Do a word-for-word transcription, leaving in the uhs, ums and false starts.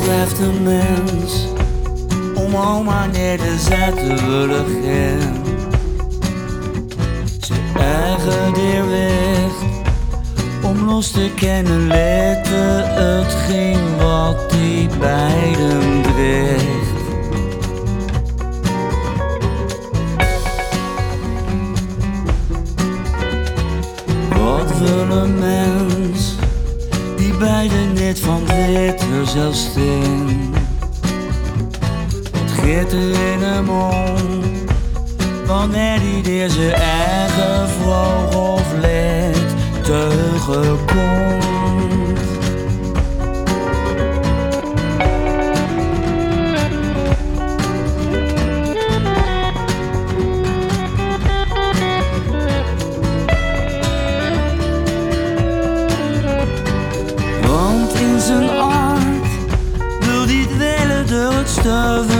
heeft een mens om al maar neder te willen gaan. Zijn eigen deerweg om los te kennen letten het ging wat die beiden dreigt. Wat wil een mens die beiden niet van dit zelf steen? Wat geeft er in hem om wanneer hij deze eigen vrouw of leed tegenkomt? Want in zijn aard wil hij dwelen door het stuiven